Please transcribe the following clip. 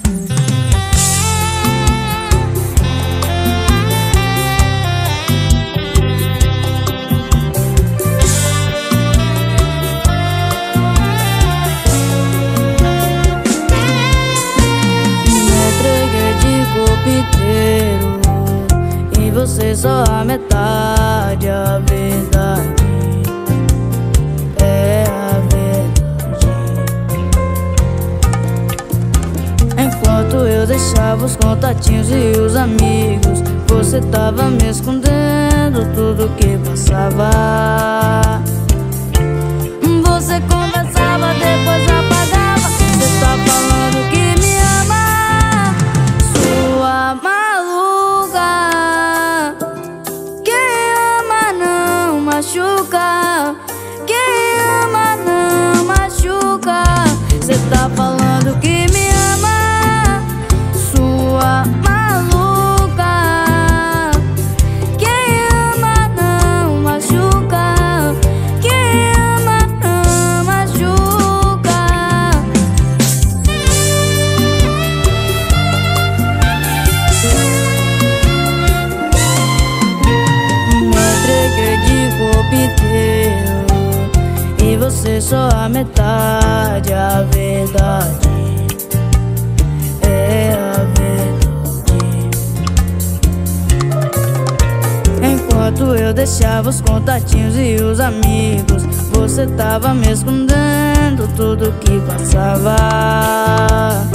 Inteiro, e você só a metade. A verdade é a verdade. Enquanto eu deixava os contatinhos e os amigos, você tava me escondendo tudo que passava. Você conversava, depois apagava. Você tá falando que me ama, sua maluca. Quem ama não machuca, quem ama não machuca. Você tá falando que me ama, sua maluca. Quem ama não machuca, quem ama não machuca. Corpo inteiro, e você só a metade. A verdade é a verdade. Enquanto eu deixava os contatinhos e os amigos, você tava me escondendo tudo que passava.